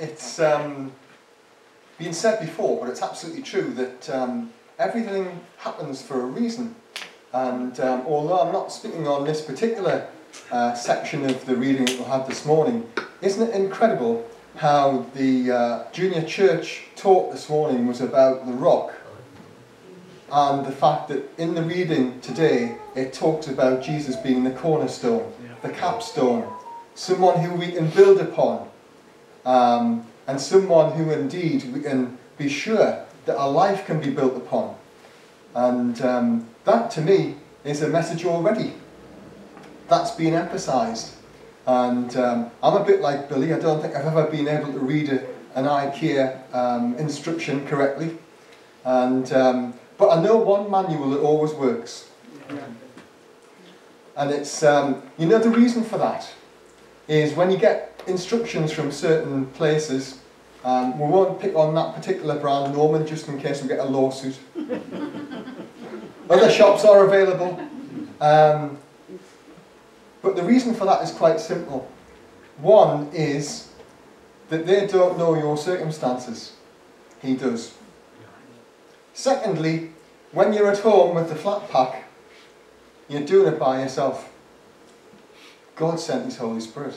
It's been said before, but it's absolutely true that everything happens for a reason. And although I'm not speaking on this particular section of the reading that we'll have this morning, isn't it incredible how the junior church talk this morning was about the rock, and the fact that in the reading today it talks about Jesus being the cornerstone, the capstone, someone who we can build upon, and someone who indeed we can be sure that our life can be built upon. And that to me is a message already that's been emphasised. And I'm a bit like Billy. I don't think I've ever been able to read an IKEA instruction correctly. And but I know one manual that always works. And it's, you know, the reason for that is when you get instructions from certain places, we won't pick on that particular brand, Norman, just in case we get a lawsuit. Other shops are available. But the reason for that is quite simple. One is that they don't know your circumstances. He does. Secondly, when you're at home with the flat pack, you're doing it by yourself. God sent His Holy Spirit.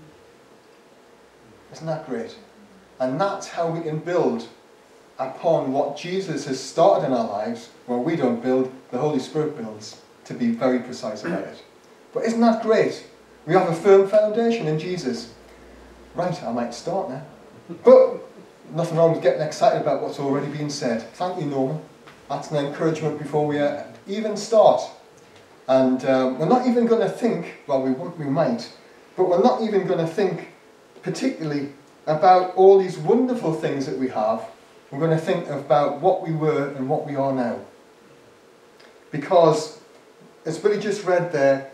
Isn't that great? And that's how we can build upon what Jesus has started in our lives. Well, we don't build, the Holy Spirit builds, to be very precise about it. But isn't that great? We have a firm foundation in Jesus. Right, I might start now. But nothing wrong with getting excited about what's already been said. Thank you, Norman. That's an encouragement before we even start. And we're not even going to think, well, we might, but we're not even going to think particularly about all these wonderful things that we have. We're going to think about what we were and what we are now. Because, as Billy just read there,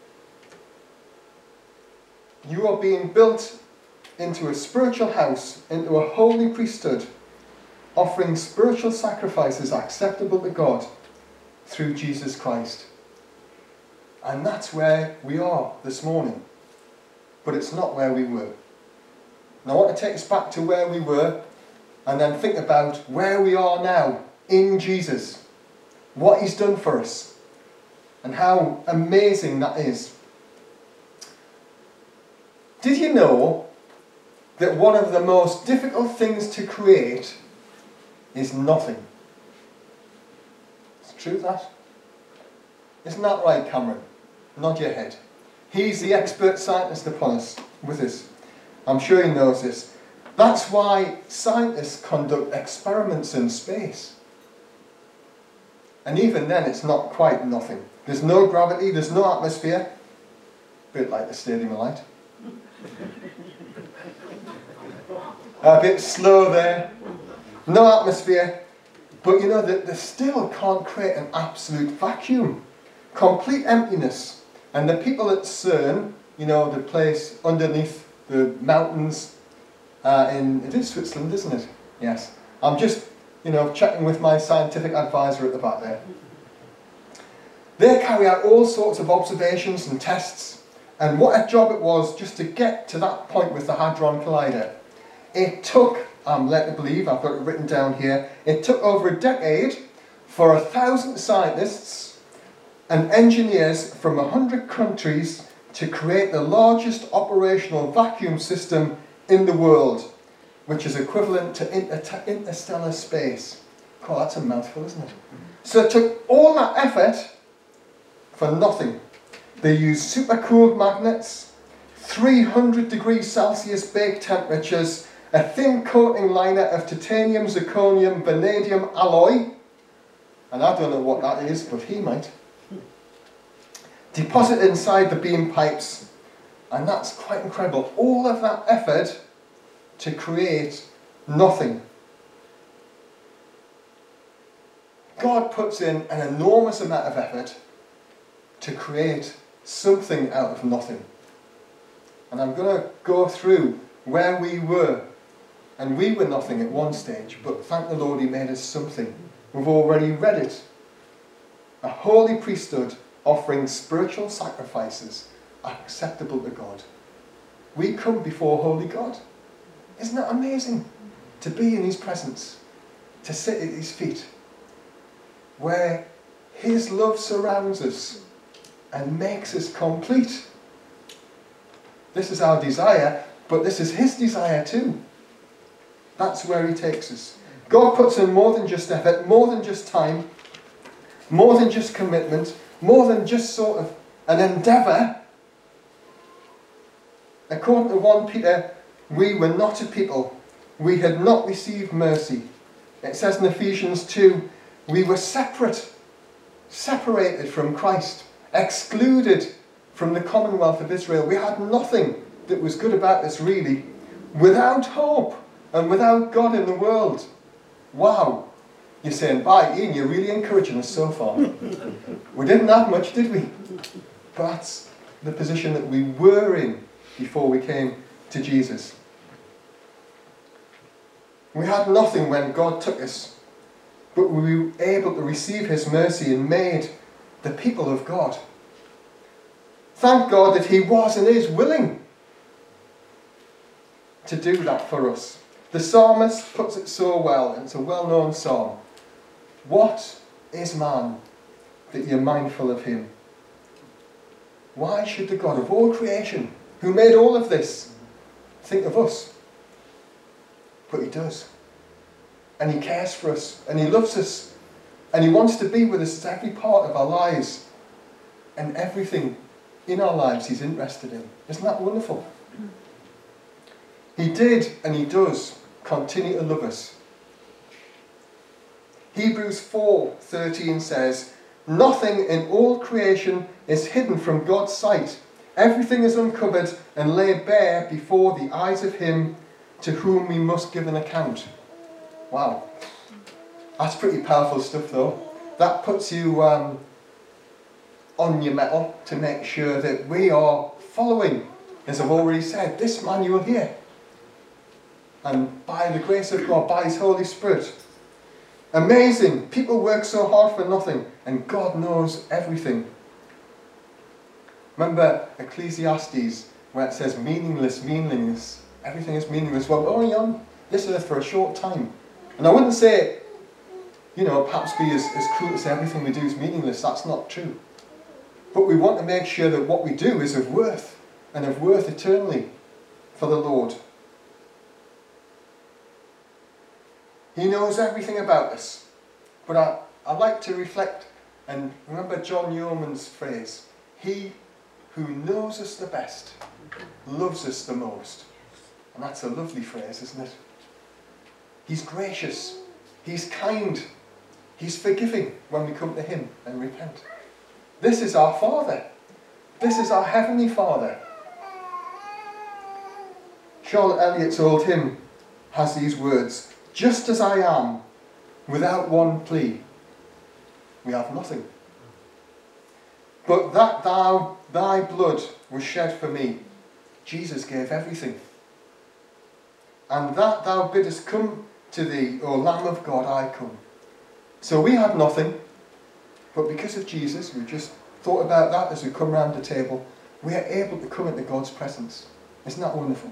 you are being built into a spiritual house, into a holy priesthood, offering spiritual sacrifices acceptable to God through Jesus Christ. And that's where we are this morning. But it's not where we were. And I want to take us back to where we were and then think about where we are now in Jesus. What He's done for us. And how amazing that is. Did you know that one of the most difficult things to create is nothing? It's true that? Isn't that right, Cameron? Nod your head. He's the expert scientist upon us, with us. I'm sure he knows this. That's why scientists conduct experiments in space. And even then it's not quite nothing. There's no gravity, there's no atmosphere. A bit like the Stadium of Light. A bit slow there. No atmosphere. But you know that they still can't create an absolute vacuum. Complete emptiness. And the people at CERN, you know, the place underneath the mountains it is Switzerland, isn't it? Yes. I'm just, you know, checking with my scientific advisor at the back there. They carry out all sorts of observations and tests. And what a job it was just to get to that point with the Hadron Collider. It took, I'm led to believe, I've got it written down here, it took over a decade for 1,000 scientists and engineers from 100 countries to create the largest operational vacuum system in the world, which is equivalent to interstellar space. Oh, that's a mouthful, isn't it? So it took all that effort for nothing. They used supercooled magnets, 300 degrees Celsius bake temperatures, a thin coating liner of titanium, zirconium, vanadium alloy, and I don't know what that is, but he might, deposited inside the beam pipes, and that's quite incredible. All of that effort to create nothing. God puts in an enormous amount of effort to create something out of nothing. And I'm going to go through where we were. And we were nothing at one stage, but thank the Lord He made us something. We've already read it. A holy priesthood offering spiritual sacrifices acceptable to God. We come before holy God. Isn't that amazing? To be in his presence, to sit at his feet, where his love surrounds us and makes us complete. This is our desire, but this is his desire too. That's where he takes us. God puts in more than just effort, more than just time, more than just commitment, more than just sort of an endeavour. According to 1 Peter, we were not a people. We had not received mercy. It says in Ephesians 2, we were separated from Christ, excluded from the commonwealth of Israel. We had nothing that was good about us, really, without hope and without God in the world. Wow. You're saying, bye, Ian, you're really encouraging us so far. We didn't have much, did we? But that's the position that we were in before we came to Jesus. We had nothing when God took us, but we were able to receive his mercy and made the people of God. Thank God that he was and is willing to do that for us. The psalmist puts it so well, and it's a well-known psalm. What is man that you're mindful of him? Why should the God of all creation, who made all of this, think of us? But he does. And he cares for us. And he loves us. And he wants to be with us at every part of our lives. And everything in our lives he's interested in. Isn't that wonderful? He did and he does continue to love us. Hebrews 4:13 says, nothing in all creation is hidden from God's sight. Everything is uncovered and laid bare before the eyes of him to whom we must give an account. Wow. That's pretty powerful stuff though. That puts you on your mettle to make sure that we are following, as I've already said, this manual here. And by the grace of God, by his Holy Spirit. Amazing. People work so hard for nothing, and God knows everything. Remember Ecclesiastes, where it says meaningless, meaningless. Everything is meaningless. Well, we're only on this earth for a short time. And I wouldn't say, perhaps be as cruel to say everything we do is meaningless. That's not true. But we want to make sure that what we do is of worth, and of worth eternally for the Lord. He knows everything about us. But I like to reflect and remember John Yeoman's phrase, he who knows us the best loves us the most. And that's a lovely phrase, isn't it? He's gracious, he's kind, he's forgiving when we come to him and repent. This is our Father. This is our Heavenly Father. Charlotte Elliott's old hymn has these words, just as I am, without one plea, we have nothing. But that thy blood was shed for me, Jesus gave everything. And that thou biddest come to thee, O Lamb of God, I come. So we had nothing, but because of Jesus, we just thought about that as we come round the table, we are able to come into God's presence. Isn't that wonderful?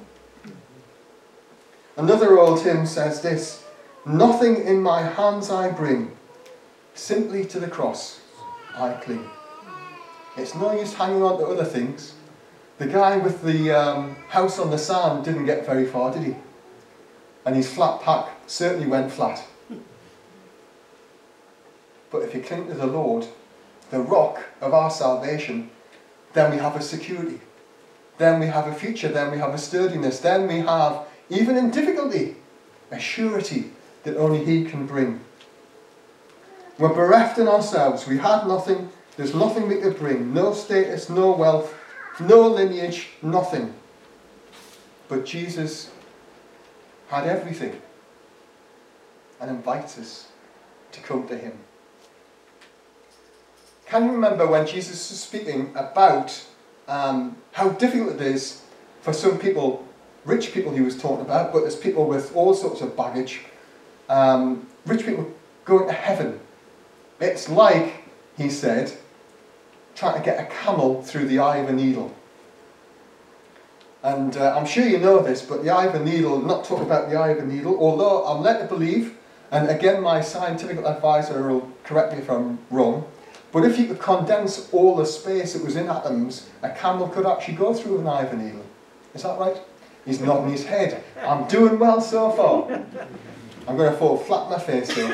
Another old hymn says this, nothing in my hands I bring, simply to the cross I cling. It's no use hanging on to other things. The guy with the house on the sand didn't get very far, did he? And his flat pack certainly went flat. But if you cling to the Lord, the rock of our salvation, then we have a security. Then we have a future. Then we have a sturdiness. Then we have, even in difficulty, a surety that only he can bring. We're bereft in ourselves. We had nothing. There's nothing we could bring. No status, no wealth, no lineage, nothing. But Jesus had everything and invites us to come to him. Can you remember when Jesus was speaking about how difficult it is for some people, rich people he was talking about, but there's people with all sorts of baggage, rich people going to heaven. It's like, he said, trying to get a camel through the eye of a needle. And I'm sure you know this, but the eye of a needle, not talking about the eye of a needle, although I'm led to believe, and again my scientific advisor will correct me if I'm wrong, but if you could condense all the space that was in atoms, a camel could actually go through an eye of a needle. Is that right? He's nodding his head. I'm doing well so far. I'm going to fall flat on my face here.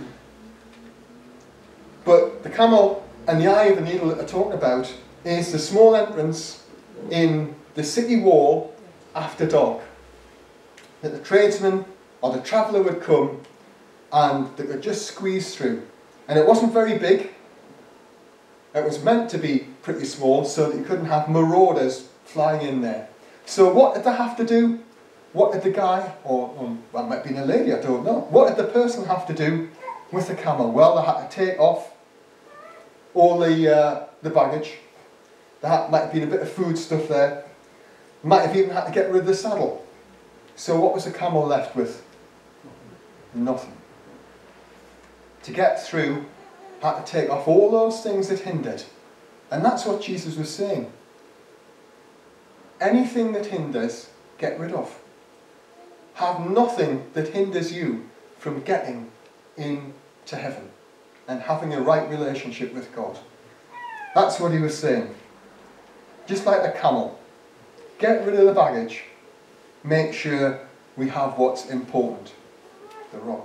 But the camel and the eye of a needle that they're talking about is the small entrance in the city wall after dark. That the tradesman or the traveller would come and they could just squeeze through. And it wasn't very big. It was meant to be pretty small so that you couldn't have marauders flying in there. So what did they have to do? What did the guy, or well, it might be a lady, I don't know. What did the person have to do with the camel? Well, they had to take off all the baggage. There might have been a bit of food stuff there. Might have even had to get rid of the saddle. So what was the camel left with? Nothing. To get through, had to take off all those things that hindered. And that's what Jesus was saying. Anything that hinders, get rid of. Have nothing that hinders you from getting into heaven and having a right relationship with God. That's what he was saying. Just like the camel. Get rid of the baggage. Make sure we have what's important. The rock.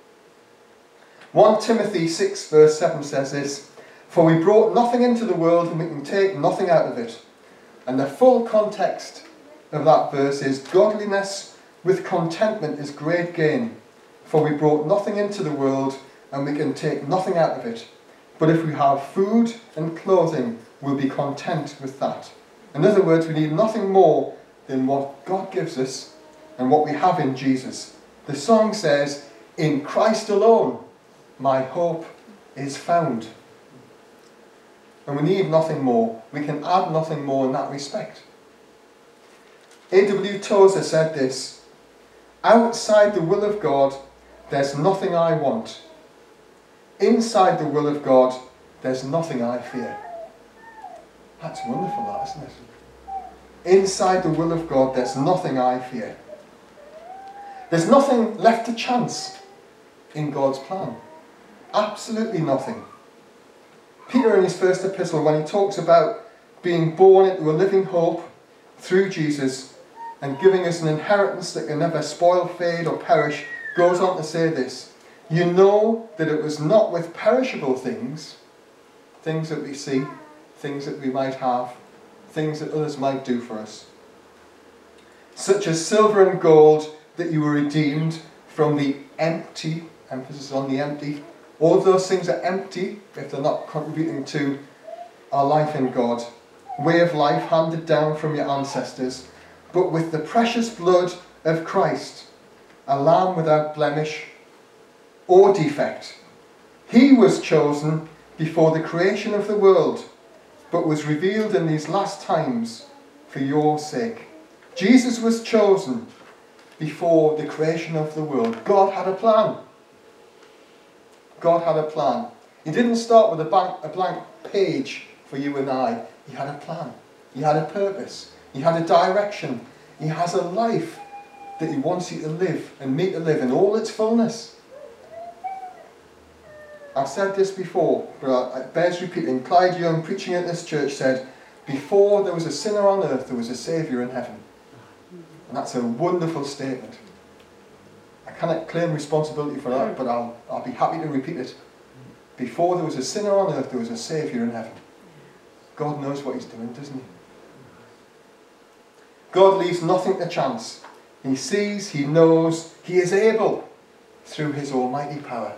1 Timothy 6 verse 7 says this, "For we brought nothing into the world and we can take nothing out of it." And the full context of that verse is, "Godliness with contentment is great gain. For we brought nothing into the world and we can take nothing out of it. But if we have food and clothing, we'll be content with that." In other words, we need nothing more than what God gives us and what we have in Jesus. The song says, "In Christ alone, my hope is found." And we need nothing more. We can add nothing more in that respect. A.W. Tozer said this, "Outside the will of God, there's nothing I want. Inside the will of God, there's nothing I fear." That's wonderful, that, isn't it? Inside the will of God, there's nothing I fear. There's nothing left to chance in God's plan. Absolutely nothing. Peter in his first epistle, when he talks about being born into a living hope through Jesus and giving us an inheritance that can never spoil, fade or perish, goes on to say this, "You know that it was not with perishable things, things that we see, things that we might have, things that others might do for us, such as silver and gold, that you were redeemed from the empty," emphasis on the empty. All of those things are empty if they're not contributing to our life in God. Way of life handed down from your ancestors, but with the precious blood of Christ, a lamb without blemish or defect. He was chosen before the creation of the world, but was revealed in these last times for your sake. Jesus was chosen before the creation of the world. God had a plan. God had a plan. He didn't start with a blank page for you and I. He had a plan. He had a purpose. He had a direction. He has a life that he wants you to live and me to live in all its fullness. I've said this before, but it bears repeating. Clyde Young, preaching at this church, said, "Before there was a sinner on earth, there was a Saviour in heaven." And that's a wonderful statement. I cannot claim responsibility for that, but I'll be happy to repeat it. Before there was a sinner on earth, there was a Saviour in heaven. God knows what he's doing, doesn't he? God leaves nothing to chance. He sees, he knows, he is able through his almighty power.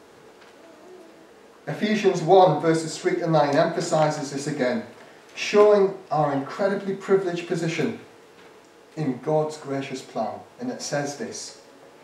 Ephesians 1 verses 3 to 9 emphasises this again, showing our incredibly privileged position in God's gracious plan. And it says this,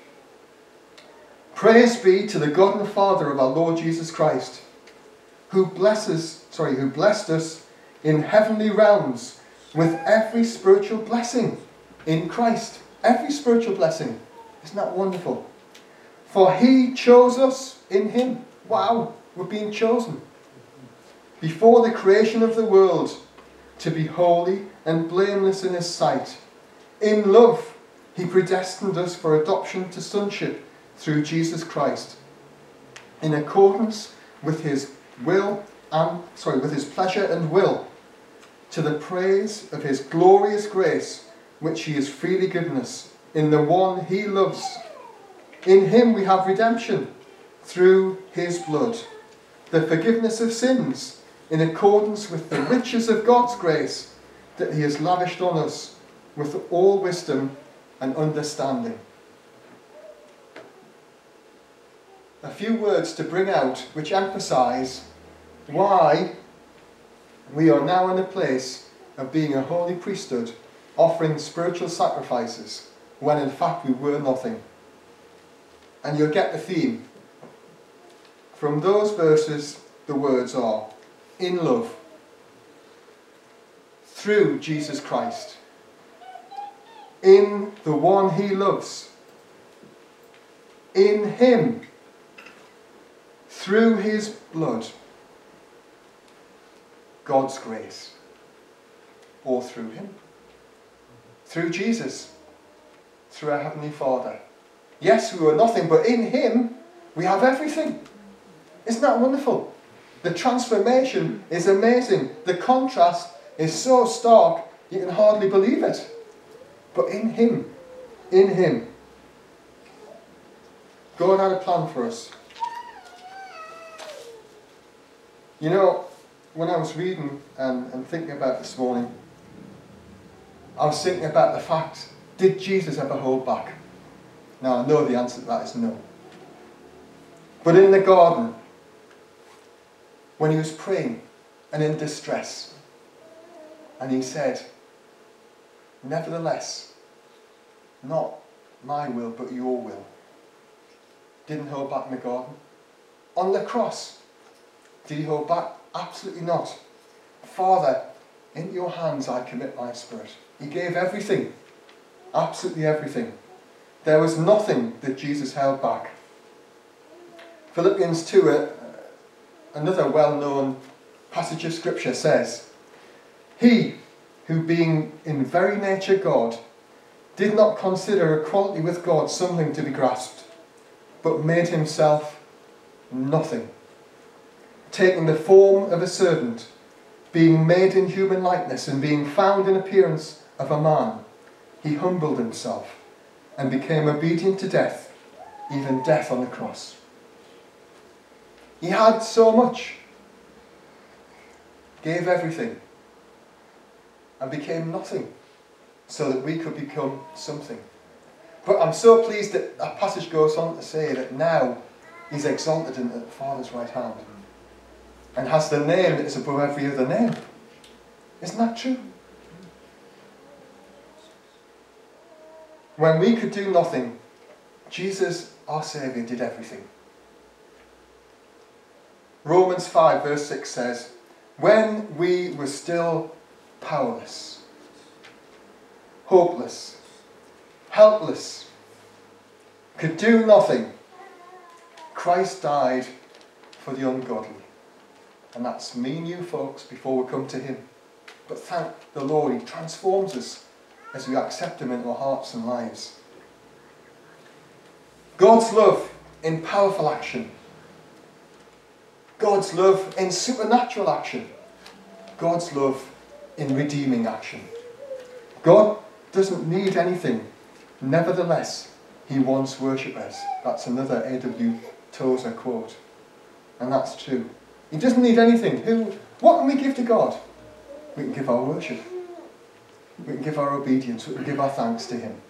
"Praise be to the God and Father of our Lord Jesus Christ, who blessed us in heavenly realms with every spiritual blessing in Christ." Every spiritual blessing. Isn't that wonderful? "For he chose us in him." Wow, we're being chosen. "Before the creation of the world, to be holy and blameless in his sight. In love, he predestined us for adoption to sonship through Jesus Christ, in accordance with his with his pleasure and will, to the praise of his glorious grace, which he has freely given us in the one he loves. In him we have redemption through his blood, the forgiveness of sins, in accordance with the riches of God's grace that he has lavished on us with all wisdom and understanding. A few words to bring out which emphasise why we are now in a place of being a holy priesthood, offering spiritual sacrifices, when in fact we were nothing. And you'll get the theme. From those verses, the words are, in love, through Jesus Christ, in the one he loves, in him, through his blood, God's grace, or through him, through Jesus, through our Heavenly Father. Yes, we were nothing, but in him we have everything. Isn't that wonderful? The transformation is amazing. The contrast is so stark you can hardly believe it. But in him, God had a plan for us. You know, when I was reading and thinking about this morning, I was thinking about the fact, did Jesus ever hold back? Now, I know the answer to that is no. But in the garden, when he was praying and in distress, and he said, nevertheless, not my will, but your will. Didn't hold back in the garden. On the cross, did he hold back? Absolutely not. Father, into your hands I commit my spirit. He gave everything. Absolutely everything. There was nothing that Jesus held back. Philippians 2, another well-known passage of scripture says, he, who being in very nature God, did not consider equality with God something to be grasped, but made himself nothing, taking the form of a servant, being made in human likeness, and being found in appearance of a man, he humbled himself and became obedient to death, even death on the cross. He had so much, gave everything, and became nothing, so that we could become something. But I'm so pleased that that passage goes on to say that now he's exalted in the Father's right hand and has the name that is above every other name. Isn't that true? When we could do nothing, Jesus, our Saviour, did everything. Romans 5 verse 6 says, when we were still powerless, hopeless, helpless, could do nothing, Christ died for the ungodly. And that's me and you folks before we come to him. But thank the Lord, he transforms us as we accept him into our hearts and lives. God's love in powerful action. God's love in supernatural action. God's love in redeeming action. God doesn't need anything. Nevertheless, he wants worshippers. That's another A.W. Tozer quote. And that's true. He doesn't need anything. What can we give to God? We can give our worship. We can give our obedience. We can give our thanks to him.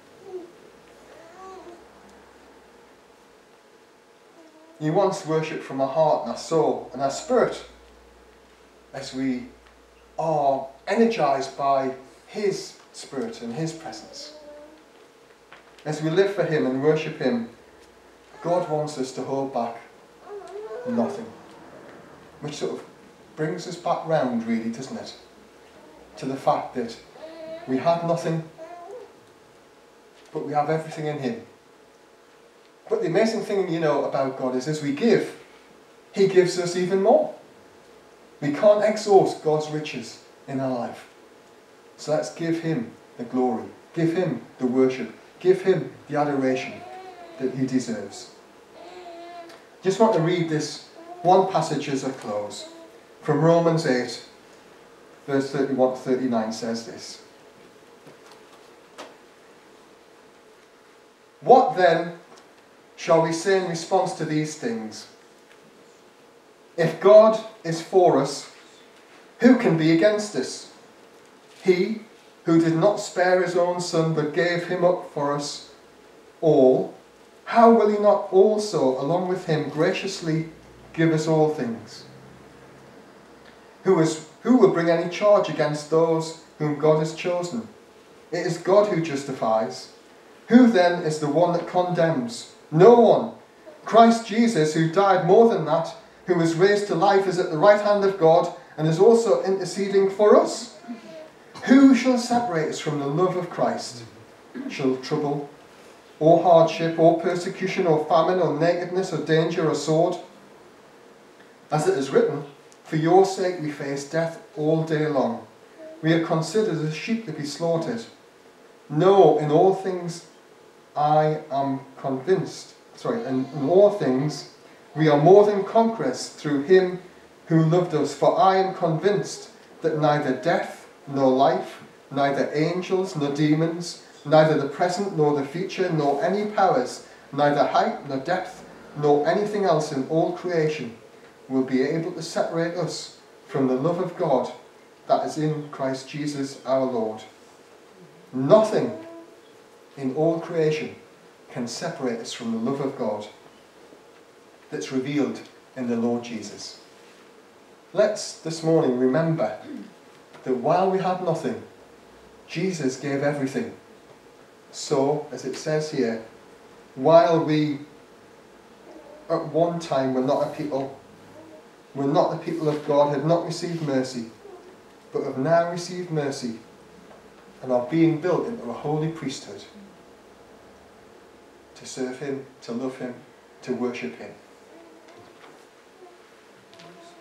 He wants worship from our heart and our soul and our spirit as we are energized by his spirit and his presence. As we live for him and worship him, God wants us to hold back nothing. Which sort of brings us back round, really, doesn't it? To the fact that we had nothing, but we have everything in him. But the amazing thing, about God is as we give, he gives us even more. We can't exhaust God's riches in our life. So let's give him the glory, give him the worship, give him the adoration that he deserves. Just want to read this one passage as I close. From Romans 8, verse 31 to 39 says this. What then shall we say in response to these things? If God is for us, who can be against us? He who did not spare his own son but gave him up for us all, how will he not also along with him graciously give us all things? Who will bring any charge against those whom God has chosen? It is God who justifies. Who then is the one that condemns? No one. Christ Jesus, who died more than that, who was raised to life, is at the right hand of God and is also interceding for us. Who shall separate us from the love of Christ? Shall trouble, or hardship, or persecution, or famine, or nakedness, or danger, or sword? As it is written, for your sake we face death all day long. We are considered as sheep to be slaughtered. No, in all things I am convinced. In all things we are more than conquerors through him who loved us. For I am convinced that neither death nor life, neither angels nor demons, neither the present nor the future, nor any powers, neither height nor depth, nor anything else in all creation will be able to separate us from the love of God that is in Christ Jesus our Lord. Nothing in all creation can separate us from the love of God that's revealed in the Lord Jesus. Let's this morning remember that while we had nothing, Jesus gave everything. So, as it says here, while we at one time were not the people of God, had not received mercy, but have now received mercy and are being built into a holy priesthood to serve him, to love him, to worship him.